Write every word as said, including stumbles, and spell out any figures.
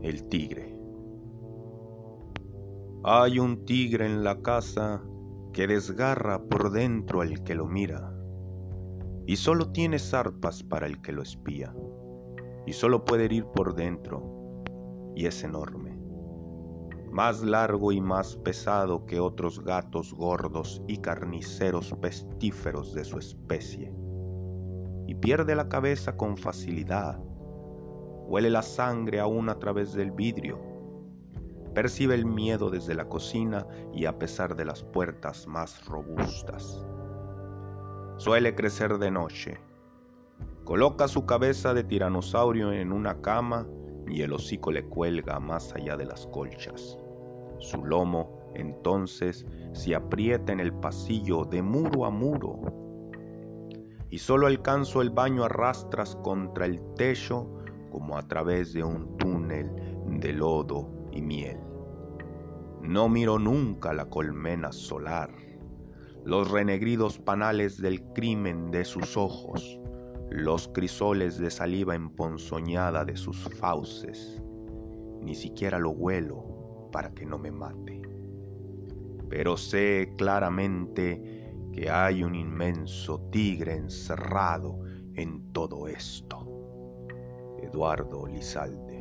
El tigre. Hay un tigre en la casa que desgarra por dentro al que lo mira, y solo tiene zarpas para el que lo espía, y solo puede herir por dentro, y es enorme, más largo y más pesado que otros gatos gordos y carniceros pestíferos de su especie, y pierde la cabeza con facilidad. Huele la sangre aún a través del vidrio. Percibe el miedo desde la cocina y a pesar de las puertas más robustas. Suele crecer de noche. Coloca su cabeza de tiranosaurio en una cama y el hocico le cuelga más allá de las colchas. Su lomo, entonces, se aprieta en el pasillo de muro a muro. Y solo alcanzo el baño a rastras contra el techo como a través de un túnel de lodo y miel. No miro nunca la colmena solar, los renegridos panales del crimen de sus ojos, los crisoles de saliva emponzoñada de sus fauces. Ni siquiera lo huelo para que no me mate. Pero sé claramente que hay un inmenso tigre encerrado en todo esto. Eduardo Lizalde.